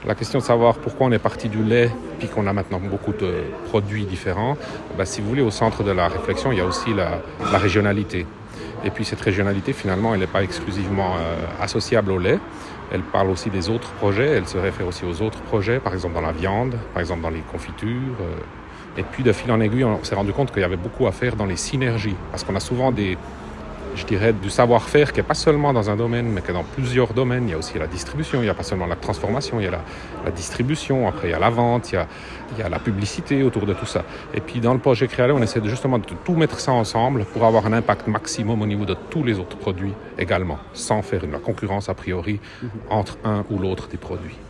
La question de savoir pourquoi on est parti du lait puis qu'on a maintenant beaucoup de produits différents, si vous voulez, au centre de la réflexion, il y a aussi la régionalité. Et puis cette régionalité, finalement, elle n'est pas exclusivement associable au lait. Elle parle aussi des autres projets, elle se réfère aussi aux autres projets, par exemple dans la viande, par exemple dans les confitures. Et puis de fil en aiguille, on s'est rendu compte qu'il y avait beaucoup à faire dans les synergies. Parce qu'on a souvent du savoir-faire qui n'est pas seulement dans un domaine, mais qui est dans plusieurs domaines. Il y a aussi la distribution, il n'y a pas seulement la transformation, il y a la distribution, après il y a la vente, il y a la publicité autour de tout ça. Et puis dans le projet Créaler, on essaie justement de tout mettre ça ensemble pour avoir un impact maximum au niveau de tous les autres produits également, sans faire une concurrence a priori entre un ou l'autre des produits.